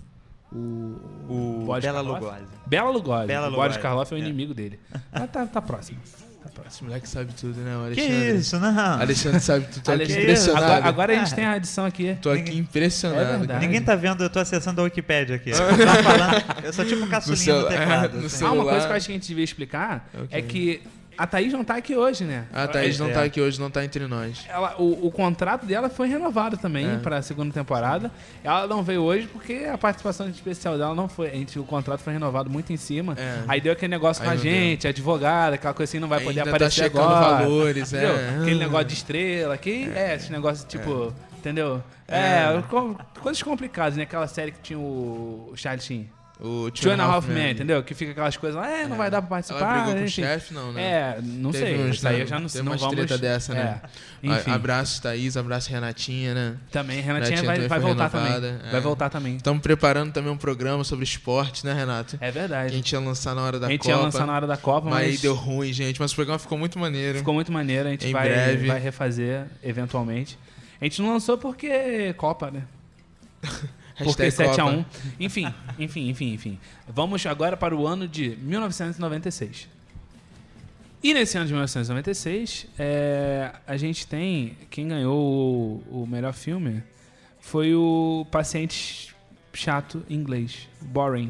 Boris Bela Karloff. Lugosi. Bela Lugosi. Bela O Boris Lugosi. Karloff é o É. inimigo dele. Mas tá próximo. Esse moleque sabe tudo, né? O Que Alexandre. isso, não. Alexandre sabe tudo. Tô aqui Alexandre, impressionado. agora a gente tem a adição aqui. Tô aqui É impressionado. verdade. Ninguém tá vendo, eu tô acessando a Wikipédia aqui. Eu tô falando, eu sou tipo um caçulinha no celular, teclado. no assim. celular. Uma coisa que eu acho que a gente devia explicar Ok. é que a Thaís não tá aqui hoje, né? A Thaís não É. tá aqui hoje, não tá entre nós. O contrato dela foi renovado também É. para a segunda temporada. Ela não veio hoje porque a participação especial dela não foi. O contrato foi renovado muito em cima. É. Aí deu aquele negócio Aí com a não gente, advogada, aquela coisa assim, não vai poder Ainda aparecer tá checando agora. valores, Entendeu? é. Aquele negócio de estrela, esse negócio tipo, entendeu? Coisas complicadas, né? Aquela série que tinha o Charlie Sheen. O Two and a Half Men, entendeu? Que fica aquelas coisas lá, não vai dar pra participar. Ela brigou com o enfim. chefe, não, né? Não Teve sei. uns, Isso aí né? eu já não sei. Teve Não umas vamos... treta dessa, né? Enfim. Abraço, Thaís, abraço, Renatinha, né? Também, Renatinha Renatinha vai foi voltar renovada, também. é. Vai voltar também. Estamos preparando também um programa sobre esporte, né, Renato? É Que a verdade. gente ia lançar na hora da A gente Copa. ia lançar na hora da Copa, Mas aí mas deu ruim, gente. Mas o programa ficou muito maneiro. ficou muito maneiro. A gente Em vai breve. refazer, eventualmente. A gente não lançou porque Copa, né? Porque Hashtag 7x1. Copa. Enfim. Vamos agora para o ano de 1996. E nesse ano de 1996, a gente tem... Quem ganhou o melhor filme foi o Paciente Chato em Inglês. Boring.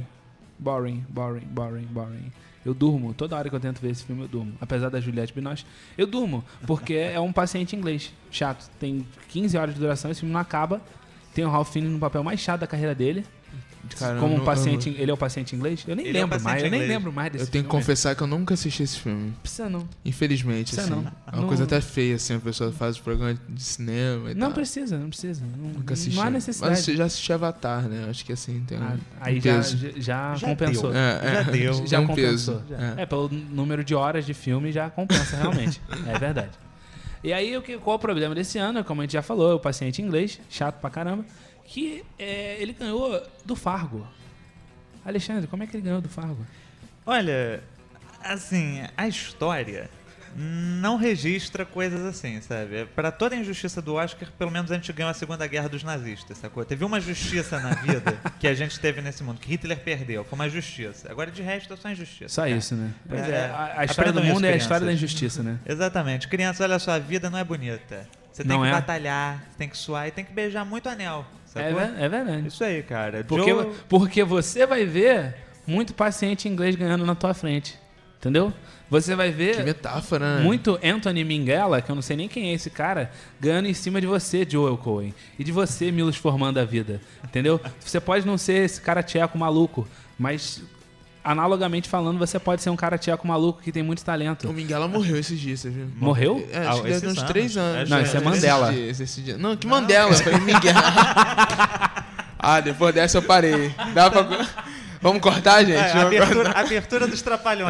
Eu durmo. Toda hora que eu tento ver esse filme, eu durmo. Apesar da Juliette Binoche, eu durmo. Porque é um paciente inglês chato. Tem 15 horas de duração, esse filme não acaba. Tem o Ralph Fiennes no papel mais chato da carreira dele. Cara, Como eu um não- paciente... Ele é o paciente inglês? Eu nem Ele é o lembro paciente mais. Eu nem inglês. lembro mais desse Eu tenho que filme. confessar que eu nunca assisti esse filme. Precisa não. Infelizmente, Precisa assim. não. É uma Não- coisa até feia, assim, a pessoa faz o programa de cinema e Não tal. precisa. Nunca assisti. Não há Mas necessidade. você já assistiu Avatar, né? Acho que assim tem um Aí peso. já Já compensou. deu. É, Já deu. Já tem um compensou. peso. É. Pelo número de horas de filme já compensa realmente. É verdade. E aí, qual o problema desse ano? Como a gente já falou, o paciente inglês, chato pra caramba, que ele ganhou do Fargo. Alexandre, como é que ele ganhou do Fargo? Olha, assim, a história não registra coisas assim, sabe? Para toda a injustiça do Oscar, pelo menos a gente ganhou a Segunda Guerra dos Nazistas, sacou? Teve uma justiça na vida que a gente teve nesse mundo, que Hitler perdeu, foi uma justiça. Agora, de resto, é só injustiça. Só isso, né? Pois A história do Aprendam mundo isso, é a crianças. história da injustiça, né? Exatamente. Criança, olha só, a vida não é bonita. Você tem Não que é? batalhar, você tem que suar e tem que beijar muito anel, sacou? É verdade. Isso aí, cara. Porque você vai ver muito paciente inglês ganhando na tua frente. Entendeu? Você vai Que ver metáfora, né? muito Anthony Minghella, que eu não sei nem quem é esse cara, ganhando em cima de você, Joel Cohen. E de você, Milos Formando a Vida. Entendeu? Você pode não ser esse cara tcheco maluco, mas analogamente falando, você pode ser um cara tcheco maluco que tem muito talento. O Minghella morreu esses dias, você viu? Morreu? Acho que deve ter uns 3 anos. Não, isso é Mandela. Esse dia. Não, que Mandela? Eu falei Minghella. Depois dessa eu parei. Dá pra... Vamos cortar, gente? Abertura dos Trapalhões.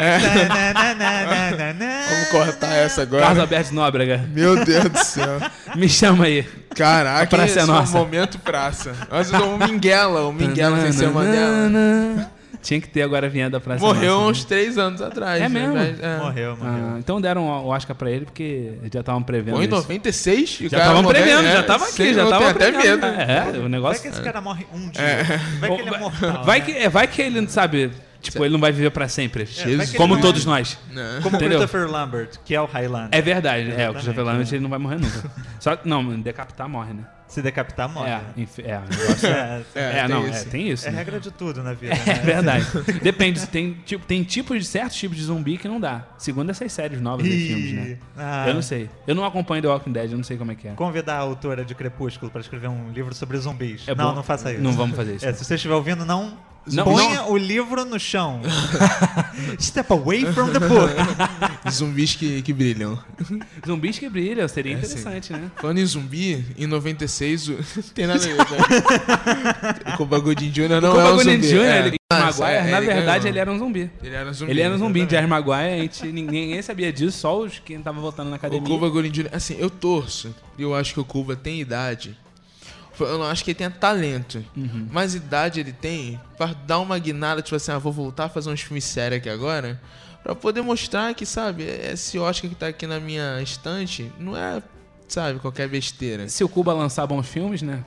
Vamos cortar essa agora. Carlos Alberto Nóbrega. Meu Deus do céu. Me chama aí. Caraca, A praça é esse nossa. é um momento praça. Mas o Minghella sem ser Mandela. Tinha que ter agora a vinheta da Praça Morreu Nossa, uns 3 anos atrás. É mesmo? Morreu. então deram o Oscar pra ele porque já estavam prevendo Foi em isso. 96? Já estavam prevendo, já tava tava aqui, já tava até prevendo. medo. O Vai negócio... que esse cara morre um dia. Vai que ele é mortal. Vai que ele, sabe... Tipo, ele não vai viver pra sempre. vai que Como ele todos nós. Como Entendeu? Christopher Lambert, que é o Highlander. É verdade. O Exatamente, Christopher Lambert, né? ele não vai morrer nunca. Só que, não, decapitar morre, né? Se decapitar, morre. O negócio tem isso. É né? regra de tudo na vida. É verdade. Depende. Tem tipos de certos tipos de zumbi que não dá. Segundo essas séries novas de filmes, né? Eu não sei. Eu não acompanho The Walking Dead, eu não sei como é que é. Convidar a autora de Crepúsculo para escrever um livro sobre zumbis. É não, bom. não faça isso. Não vamos fazer isso. Se você estiver ouvindo, não Não, ponha o livro no chão. Step away from the book. Zumbis que brilham. Zumbis que brilham, seria interessante, né? Falando em zumbi, em 96... Tem nada a ver, né? O Cuba Gooding Jr. não é um zumbi. Jerry Maguire, na verdade, ganhou. ele era um zumbi. Ele era um zumbi. Ele era um zumbi. exatamente. Jerry Maguire, ninguém sabia disso, só os que estavam voltando na O academia. Cuba Gooding Jr. Assim, eu torço. Eu acho que o Cuba tem idade. Eu não acho que ele tenha talento. Mas idade ele tem pra dar uma guinada, tipo assim, vou voltar a fazer uns filmes sérios aqui agora. Pra poder mostrar que, sabe, esse Oscar que tá aqui na minha estante não é, sabe, qualquer besteira. Se o Cuba lançar bons filmes, né?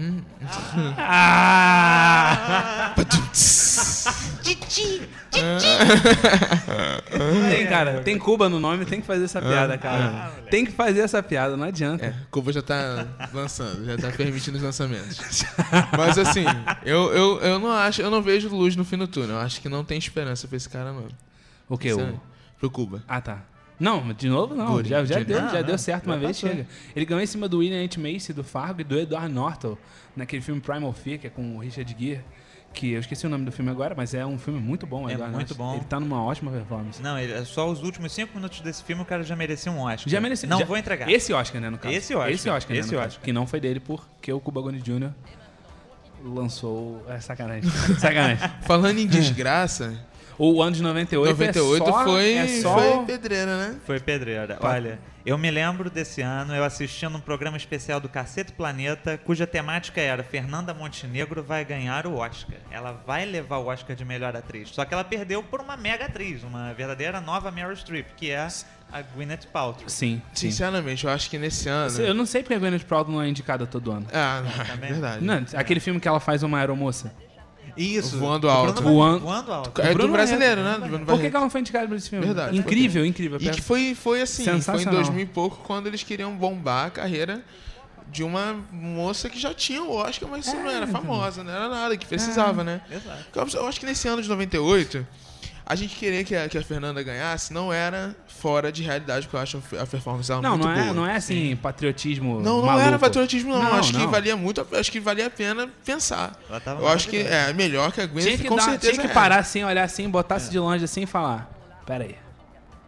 Tem Cuba no nome, tem que fazer essa piada, cara. Tem que fazer essa piada, não adianta. Cuba já tá lançando, já tá permitindo os lançamentos. Mas assim, eu não acho, eu não vejo luz no fim do túnel. Eu acho que não tem esperança pra esse cara, não. O quê? Pro Cuba. Ah, tá. Não, de novo não. Gooding, Já Jr. deu certo uma vez, passou. chega. Ele ganhou em cima do William H. Macy, do Fargo, e do Edward Norton, naquele filme Primal Fear, que é com o Richard Gere, que eu esqueci o nome do filme agora, mas é um filme muito bom. É Edward muito Norton. bom. Ele tá numa ótima performance. Não, só os últimos 5 minutos desse filme o cara já merecia um Oscar. Já mereceu. Não vou entregar. Esse Oscar, né, no caso. Esse Oscar, né, esse no caso. Oscar. Que não foi dele porque o Cuba Gooding Jr. lançou... Sacanagem. Sacanagem. Falando em desgraça, O ano de 98, 98 foi pedreira, né? Foi pedreira. Olha, eu me lembro desse ano, eu assistindo um programa especial do Cacete Planeta, cuja temática era Fernanda Montenegro vai ganhar o Oscar. Ela vai levar o Oscar de melhor atriz. Só que ela perdeu por uma mega atriz, uma verdadeira nova Meryl Streep, que é a Gwyneth Paltrow. Sim. Sinceramente, eu acho que nesse ano... Eu não sei porque a Gwyneth Paltrow não é indicada todo ano. Também. Verdade. Não, aquele filme que ela faz uma aeromoça. Isso. Voando alto. Voando alto. É do Bruno brasileiro, Barreto. né? Do Bruno Por que Barreto. ela não foi indicada por esse filme? Verdade. Incrível, incrível. E que foi assim, foi em Sensacional. 2000 e pouco, quando eles queriam bombar a carreira de uma moça que já tinha o Oscar, mas não era famosa, não era nada, que precisava, né? Exato. Eu acho que nesse ano de 98, a gente querer que a Fernanda ganhasse não era fora de realidade, porque eu acho a performance dela muito boa. Não é assim, patriotismo Não maluco. era patriotismo, não. Acho que não. valia muito, acho que valia a pena pensar. Ela tava Eu acho que maravilhosa. é melhor que a Gwyneth, com certeza. Tinha que parar assim, olhar assim, botar-se de longe assim e falar: pera aí.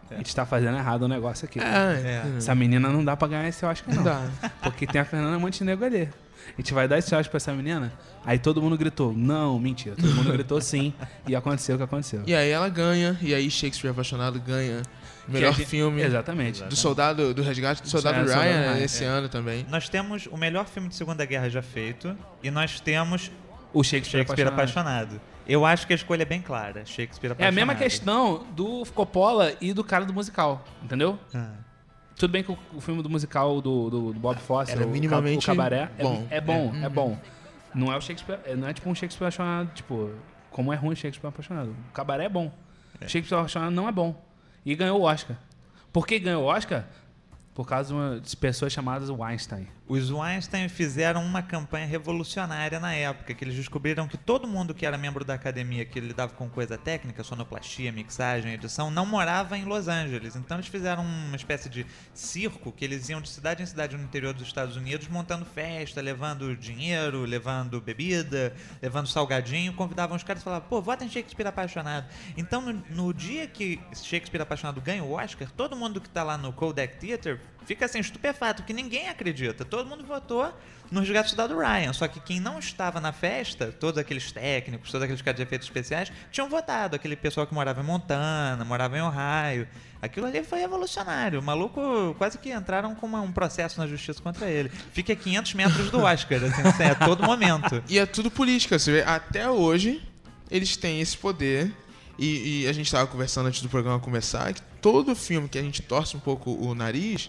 A gente tá fazendo errado o negócio aqui. É. Essa menina não dá pra ganhar esse Oscar, não. Não dá. Porque tem a Fernanda Montenegro ali. A gente vai dar esse Oscar pra essa menina? Aí todo mundo gritou, não, mentira. Todo mundo gritou sim. E aconteceu o que aconteceu. E aí ela ganha, e aí Shakespeare Apaixonado ganha o melhor filme Exatamente. do Resgate do Soldado Soldado Ryan Ryan, esse ano também. Nós temos o melhor filme de Segunda Guerra já feito e nós temos O Shakespeare Apaixonado. Eu acho que a escolha é bem clara. Shakespeare É Apaixonado. a mesma questão do Coppola e do cara do musical, entendeu? Tudo bem que o filme do musical do Bob Fosse, Era minimamente o Cabaré, bom. é bom. Não é o Shakespeare, não é tipo um Shakespeare Apaixonado, tipo, como é ruim o Shakespeare Apaixonado. O Cabaré é bom. O Shakespeare Apaixonado não é bom. E ganhou o Oscar. Por que ganhou o Oscar? Por causa de pessoas chamadas Weinstein. Os Weinstein fizeram uma campanha revolucionária na época, que eles descobriram que todo mundo que era membro da academia, que lidava com coisa técnica, sonoplastia, mixagem, edição, não morava em Los Angeles. Então eles fizeram uma espécie de circo, que eles iam de cidade em cidade no interior dos Estados Unidos, montando festa, levando dinheiro, levando bebida, levando salgadinho, convidavam os caras e falavam, pô, vota em Shakespeare Apaixonado. Então no dia que Shakespeare Apaixonado ganha o Oscar, todo mundo que tá lá no Kodak Theater fica assim, estupefato, que ninguém acredita. Todo mundo votou no Resgate do Soldado Ryan. Só que quem não estava na festa, todos aqueles técnicos, todos aqueles caras de efeitos especiais, tinham votado. Aquele pessoal que morava em Montana, morava em Ohio. Aquilo ali foi revolucionário. O maluco quase que entraram com um processo na justiça contra ele. Fica a 500 metros do Oscar, assim, a todo momento. E é tudo política, você vê. Até hoje, eles têm esse poder. E a gente estava conversando antes do programa começar, que todo filme que a gente torce um pouco o nariz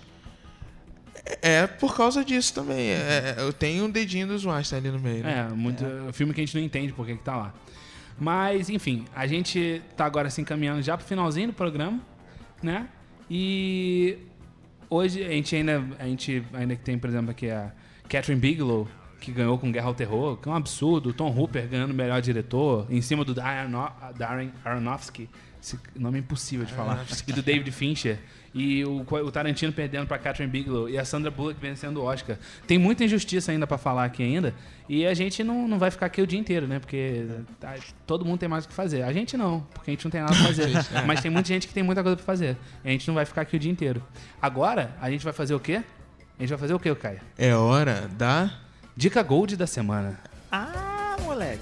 é por causa disso também. Eu tenho um dedinho dos Weinstein ali no meio. Né? Filme que a gente não entende por que tá lá. Mas, enfim, a gente tá agora se encaminhando já pro finalzinho do programa, né? E hoje a gente ainda tem, por exemplo, aqui a Catherine Bigelow, que ganhou com Guerra ao Terror, que é um absurdo. O Tom Hooper ganhando o melhor diretor, em cima do Darren Aronofsky, esse nome é impossível de falar, e do David Fincher. E o Tarantino perdendo pra Catherine Bigelow e a Sandra Bullock vencendo o Oscar. Tem muita injustiça ainda pra falar aqui ainda. E a gente não vai ficar aqui o dia inteiro, né? Porque todo mundo tem mais o que fazer. A gente não, porque a gente não tem nada pra fazer. Mas tem muita gente que tem muita coisa pra fazer. E a gente não vai ficar aqui o dia inteiro. Agora, a gente vai fazer o quê? A gente vai fazer o quê, Caio? É hora da... Dica Gold da semana. Ah, moleque.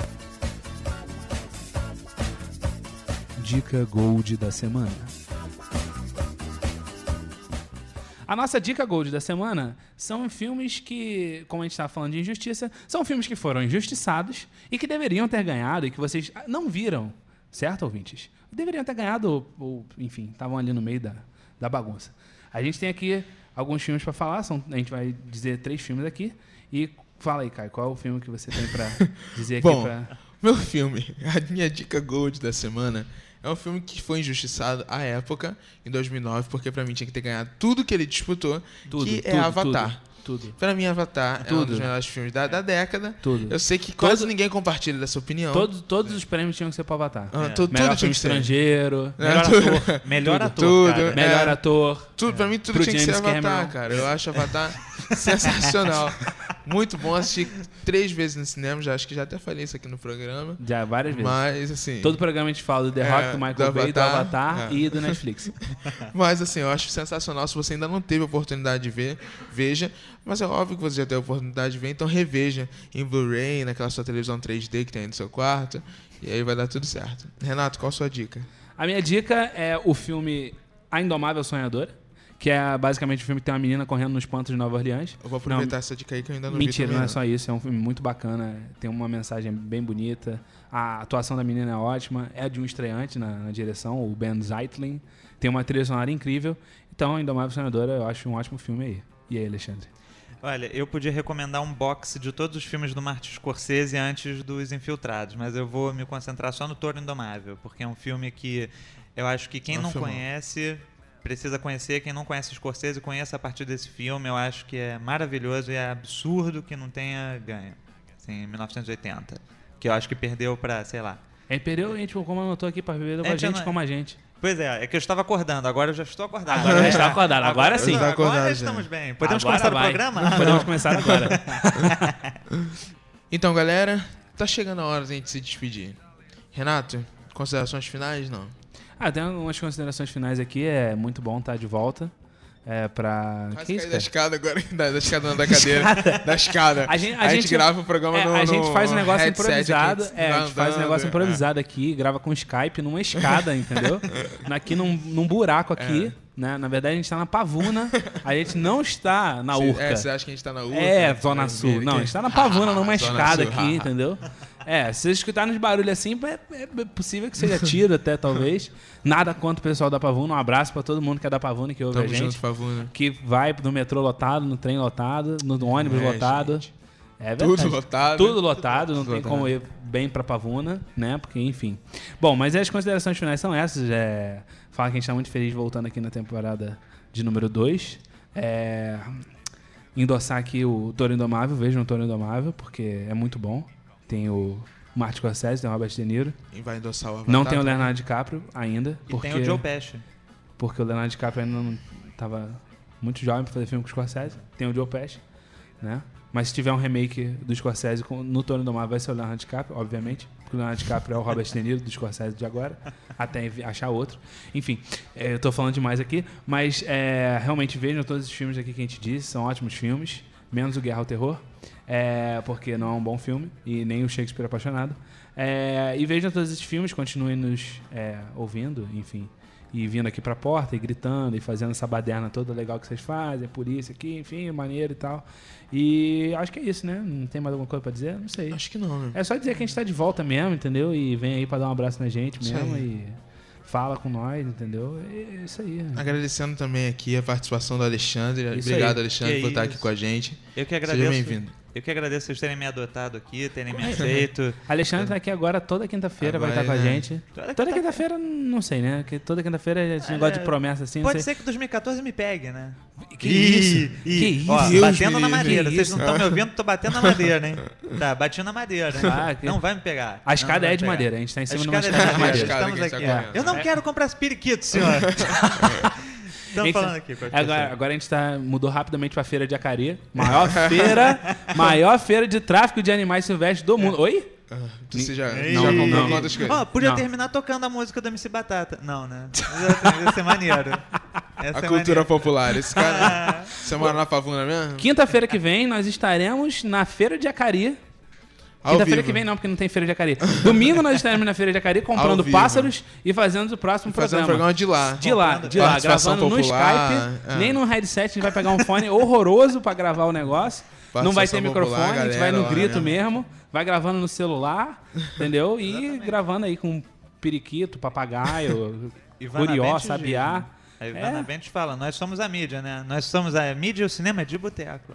Dica Gold da semana. A nossa dica Gold da semana são filmes que, como a gente estava falando de injustiça, são filmes que foram injustiçados e que deveriam ter ganhado e que vocês não viram, certo, ouvintes? Deveriam ter ganhado ou enfim, estavam ali no meio da bagunça. A gente tem aqui alguns filmes para falar, a gente vai dizer 3 filmes aqui e fala aí, Caio, qual é o filme que você tem para dizer aqui? Bom, meu filme, a minha dica Gold da semana... É um filme que foi injustiçado à época, em 2009, porque pra mim tinha que ter ganhado tudo que ele disputou, que é Avatar. Tudo. Pra mim, Avatar é um dos melhores filmes da década. Tudo. Eu sei que quase ninguém compartilha dessa opinião. Todos os prêmios tinham que ser pro Avatar. Melhor filme estrangeiro, melhor ator, cara. Melhor ator. Pra mim, tudo tinha que ser Avatar, cara. Eu acho Avatar sensacional. Muito bom, assisti 3 vezes no cinema, acho que já até falei isso aqui no programa. Já, várias vezes. Mas, assim... Todo programa a gente fala do The Rock, do Michael Bay, do Avatar e do Netflix. Mas, assim, eu acho sensacional. Se você ainda não teve a oportunidade de ver, veja. Mas é óbvio que você já teve a oportunidade de ver, então reveja em Blu-ray, naquela sua televisão 3D que tem aí no seu quarto, e aí vai dar tudo certo. Renato, qual a sua dica? A minha dica é o filme A Indomável Sonhadora, que é basicamente um filme que tem uma menina correndo nos pantos de Nova Orleans. Eu vou aproveitar essa dica aí que eu ainda não vi. Mentira, não é só isso. É um filme muito bacana. Tem uma mensagem bem bonita. A atuação da menina é ótima. É de um estreante na direção, o Ben Zeitlin. Tem uma trilha sonora incrível. Então, A Indomável Sonhadora, eu acho um ótimo filme aí. E aí, Alexandre? Olha, eu podia recomendar um box de todos os filmes do Martin Scorsese antes dos Infiltrados, mas eu vou me concentrar só no Touro Indomável, porque é um filme que eu acho que quem não conhece... precisa conhecer. Quem não conhece Scorsese, conheça a partir desse filme. Eu acho que é maravilhoso e é absurdo que não tenha ganho. Assim, em 1980. Que eu acho que perdeu pra, sei lá... perdeu, a gente, como anotou aqui, pra beber com a gente, como a gente. Pois é que eu estava acordando, agora eu já estou acordado. Agora já está acordado, agora sim. Agora estamos bem. Podemos começar o programa? Podemos começar agora. Então, galera, tá chegando a hora da gente se despedir. Renato, considerações finais? Não. Tem algumas considerações finais aqui. É muito bom estar de volta. Pra... Quase Que isso, caí da cara? escada agora. Da escada não, da cadeira. Da escada. A gente grava o programa no A gente faz um negócio headset improvisado. aqui, A gente faz um negócio andando, improvisado aqui, grava com Skype numa escada, entendeu? Aqui num buraco aqui. Né? Na verdade, a gente tá na Pavuna. A gente não está na Urca. Você acha que a gente tá na Urca? Zona Sul. Não, a gente tá na Pavuna, numa Zona escada Sul, aqui, entendeu? Se vocês escutarem uns barulhos assim, é possível que seja tiro até, talvez. Nada contra o pessoal da Pavuna. Um abraço pra todo mundo que é da Pavuna e que ouve Tamo a gente. junto, Pavuna. Que vai no metrô lotado, no trem lotado, no ônibus lotado. Gente. É verdade. Tudo lotado. Tudo lotado, não Tudo tem lotado. como ir bem pra Pavuna, né? Porque, enfim. Bom, mas as considerações finais são essas. Fala que a gente tá muito feliz voltando aqui na temporada de número 2. Endossar aqui o Toro Indomável, vejam o Toro Indomável, porque é muito bom. Tem o Martin Scorsese, tem o Robert De Niro. E vai endossar o Avatar. Não tem o Leonardo DiCaprio ainda. E tem o Joe Pesci. Porque o Leonardo DiCaprio ainda não estava muito jovem para fazer filme com o Scorsese. Tem o Joe Pesci, né? Mas se tiver um remake do Scorsese no Toro Indomável, vai ser o Leonardo DiCaprio, obviamente. Porque o Leonardo DiCaprio é o Robert De Niro do Scorsese de agora. Até achar outro. Enfim, eu tô falando demais aqui. Mas realmente vejam todos os filmes aqui que a gente disse. São ótimos filmes. Menos o Guerra ao Terror. Porque não é um bom filme. E nem o Shakespeare Apaixonado. E vejam todos esses filmes. Continuem nos ouvindo, enfim. E vindo aqui pra porta, e gritando, e fazendo essa baderna toda legal que vocês fazem, por isso aqui, enfim, maneiro e tal. E acho que é isso, né? Não tem mais alguma coisa pra dizer? Não sei. Acho que não, né? É só dizer que a gente tá de volta mesmo, entendeu? E vem aí pra dar um abraço na gente mesmo e fala com nós, entendeu? É isso aí. Agradecendo também aqui a participação do Alexandre. Isso Obrigado, aí. Alexandre, por estar aqui com a gente. Eu que agradeço. Seja bem-vindo. Eu que agradeço vocês terem me adotado aqui, terem me aceito. Alexandre tá aqui agora toda quinta-feira, vai estar com a gente. Toda quinta-feira, não sei, né? Porque toda quinta-feira é esse negócio de promessa assim. Pode não sei. ser que 2014 me pegue, né? Que isso? Que isso? Ó, Deus batendo me na livre. madeira. Que Vocês não isso? estão me ouvindo, tô batendo na madeira, hein? Tá, bati na madeira. Que- Não vai me pegar. A escada Não vai é me de pegar. madeira, a gente tá em cima de uma escada escada é de de madeira. madeira. Escada Estamos que a gente aqui. tá correndo. Eu não quero comprar esse periquito, senhor. Estamos falando aqui. com a pessoa. Agora a gente mudou rapidamente pra Feira de Acari. Maior feira de tráfico de animais silvestres do mundo. Oi? Você já Não, comprou não. quantas coisas? Ó, podia Não. terminar tocando a música do MC Batata. Não, né? Ia ser maneiro. A cultura popular. Esse cara... Você mora na Pavuna mesmo? Quinta-feira que vem nós estaremos na Feira de Acari. Ao Quinta-feira vivo. que vem não, porque não tem Feira de Acari. Domingo nós estaremos na Feira de Acari comprando Ao vivo. pássaros e fazendo o próximo Fazendo um programa. programa de lá. De lá, Participação gravando no popular, Skype, nem no headset, a gente vai pegar um fone horroroso pra gravar o negócio. Não vai ter Participação microfone, popular, a gente vai no galera, grito lá mesmo, vai gravando no celular, entendeu? E gravando aí com periquito, papagaio, Ivana curió, Bentes sabiá. A Ivana Bentes fala, nós somos a mídia, né? Nós somos a mídia e o cinema é de boteco.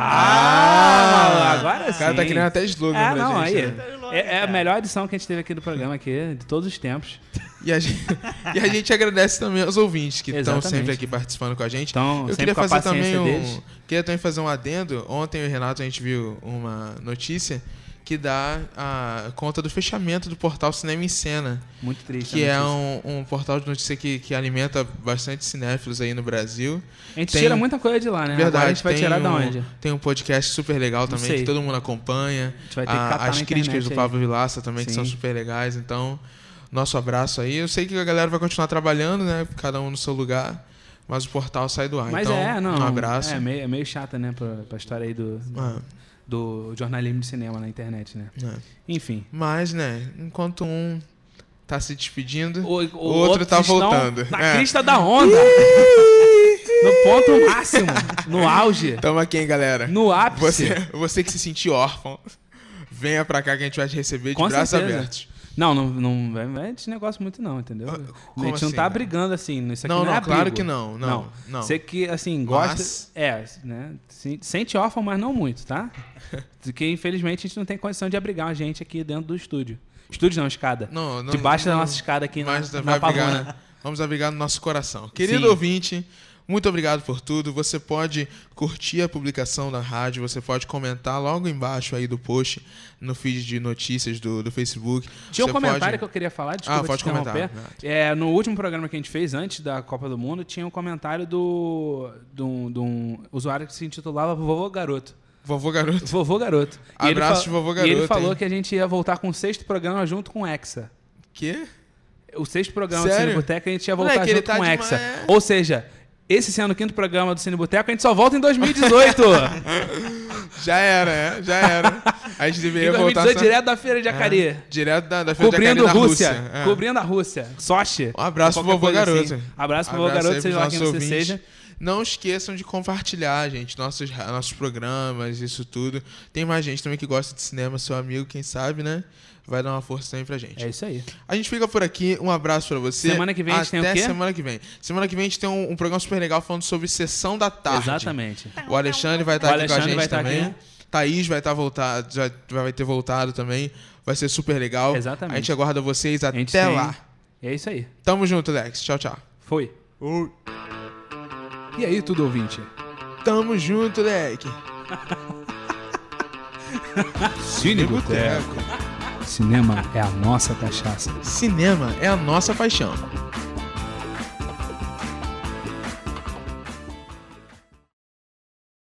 Agora O sim. cara tá criando até slogan pra não, gente. aí. né? É a melhor edição que a gente teve aqui do programa, aqui, de todos os tempos. E a gente agradece também aos ouvintes que estão Exatamente. sempre aqui participando com a gente. Então, Eu sempre queria com a fazer também paciência deles. queria também fazer um adendo. Ontem eu e o Renato a gente viu uma notícia que dá a conta do fechamento do portal Cinema em Cena, Muito triste. que a é notícia. um portal de notícia que alimenta bastante cinéfilos aí no Brasil. A gente tem- tira muita coisa de lá, né? Verdade, Agora a gente vai tem tirar da um- onde? Tem um podcast super legal Não também, sei. que todo mundo acompanha. A gente vai ter que catar As na críticas internet do aí. Pablo Vilaça também, que Sim. são super legais. Então, nosso abraço aí. Eu sei que a galera vai continuar trabalhando, né? Cada um no seu lugar. Mas o portal sai do ar. Mas então, um abraço. É meio chata, né? Pra história aí do jornalismo de cinema na internet, né? Enfim. Mas, né? Enquanto um tá se despedindo, O outro tá estão voltando. Na crista da onda. No ponto máximo. No auge. Tamo aqui, hein, galera. No ápice. Você que se sentiu órfão, venha pra cá que a gente vai te receber de Com braços certeza. abertos. Não vai esse negócio muito não, entendeu? Como a gente não assim, tá né? brigando assim. Isso aqui Não, não, é não, claro abrigo. que não. Não. Você que, assim, gosta... Mas- né? Sente órfão, mas não muito, tá? Porque, infelizmente, a gente não tem condição de abrigar a gente aqui dentro do estúdio. Estúdio não, escada. Não, Debaixo da não- nossa escada aqui Mas na vai Pavuna. abrigar, vamos abrigar no nosso coração. Querido Sim. ouvinte, muito obrigado por tudo. Você pode curtir a publicação da rádio, você pode comentar logo embaixo aí do post, no feed de notícias do Facebook. Tinha um Você comentário pode- que eu queria falar, desculpa pode te interromper. comentar. No último programa que a gente fez, antes da Copa do Mundo, tinha um comentário de um usuário que se intitulava Vovô Garoto. Vovô Garoto. Vovô Garoto. Abraço de Vovô E ele Garoto, falou hein? que a gente ia voltar com o 6º programa junto com o Hexa. Quê? o 6º programa do Sério? Cine Boteco a gente ia voltar Moleque, ele junto tá com o demais, Hexa. é. Ou seja, esse sendo o 5º programa do Cine Boteco, a gente só volta em 2018. Já era. A gente Em deveria voltar... 2018, direto da Feira de Jacari. Direto da Feira de Cobrindo Jacari, da Rússia. É. Cobrindo a Rússia. Sochi. Um abraço pro Qualquer vovô coisa Garoto. assim. Abraço pro vovô aí Garoto, pros seja lá quem nossos você ouvintes. seja. Não esqueçam de compartilhar, gente, nossos programas, isso tudo. Tem mais gente também que gosta de cinema, seu amigo, quem sabe, né? Vai dar uma força também pra gente. É isso aí. A gente fica por aqui, um abraço pra você. Semana que vem a gente tem o quê? Até semana que vem. Semana que vem a gente tem um programa super legal falando sobre Sessão da Tarde. Exatamente. O Alexandre vai estar aqui com a Alexandre gente vai estar também. aqui. Thaís vai estar voltado, já vai ter voltado também. Vai ser super legal. Exatamente. A gente aguarda vocês A gente até tem- lá. É isso aí. Tamo junto, Lex. Tchau, tchau. Foi. E aí, tudo ouvinte? Tamo junto, Leque. Cine Boteco. Cinema é a nossa cachaça. Cinema é a nossa paixão.